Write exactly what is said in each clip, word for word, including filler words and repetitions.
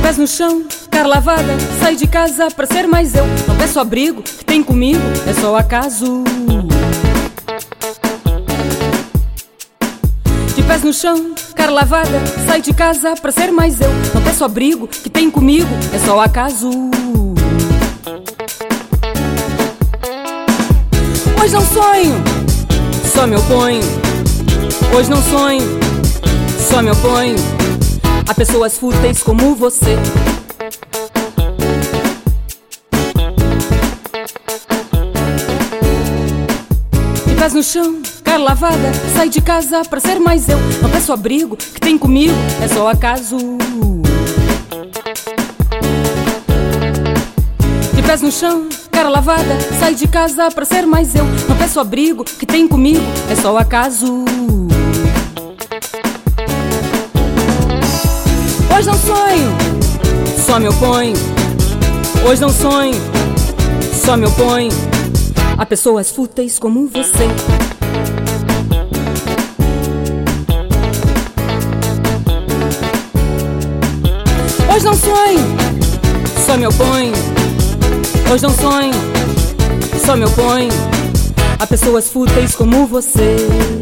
pés no chão, cara lavada, saí de casa pra ser mais eu. Não peço abrigo, que tem comigo é só acaso. De pés no chão, cara lavada, saí de casa pra ser mais eu. Não peço abrigo, que tem comigo é só acaso. Hoje não sonho, só me oponho. Hoje não sonho, só me oponho a pessoas fúteis como você. De pés no chão, cara lavada, saí de casa pra ser mais eu. Não peço abrigo, que tem comigo é só acaso. De pés no chão, cara lavada, saí de casa pra ser mais eu. Não peço abrigo, que tem comigo é só acaso. Hoje não sonho, só me oponho. Hoje não sonho, só me oponho a pessoas fúteis como você. Hoje não sonho, só me oponho. Hoje não sonho, só me oponho a pessoas fúteis como você.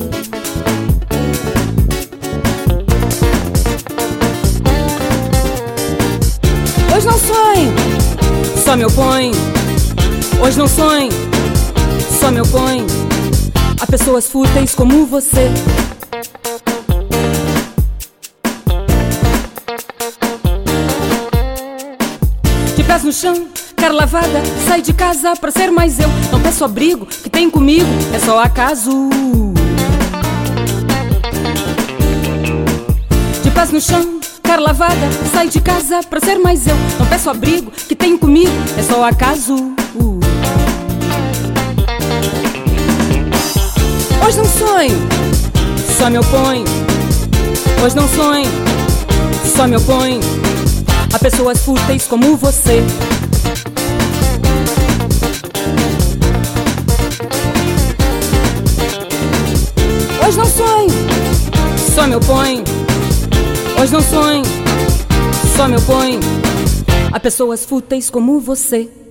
Hoje não sonho, só me oponho. Hoje não sonho, só me oponho a pessoas fúteis como você. De pés no chão, cara lavada, saí de casa pra ser mais eu. Não peço abrigo, que tem comigo é só acaso. De pés no chão, cara lavada, saí de casa pra ser mais eu. Não peço abrigo, que tem comigo é só acaso. Hoje não sonho, só me oponho. Hoje não sonho, só me oponho a pessoas fúteis como você. Hoje não sonho, só me oponho. Hoje não sonho, só me oponho a pessoas fúteis como você.